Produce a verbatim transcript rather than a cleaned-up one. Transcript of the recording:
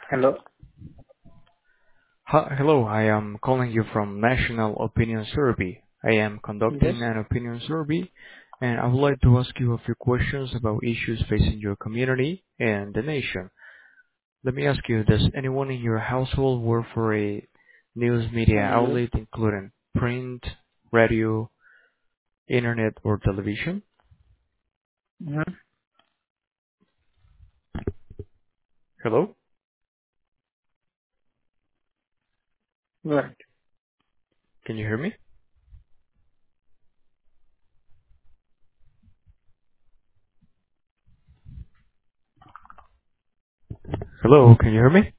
Hello. Hi, hello, I am calling you from National Opinion Survey. I am Yes. conducting an opinion survey, and I would like to ask you a few questions about issues facing your community and the nation. Let me ask you, does anyone in your household work for a news media Uh, yes. outlet, including print, radio, internet, or television? Mm-hmm. Hello? Right. Can you hear me? Hello, can you hear me?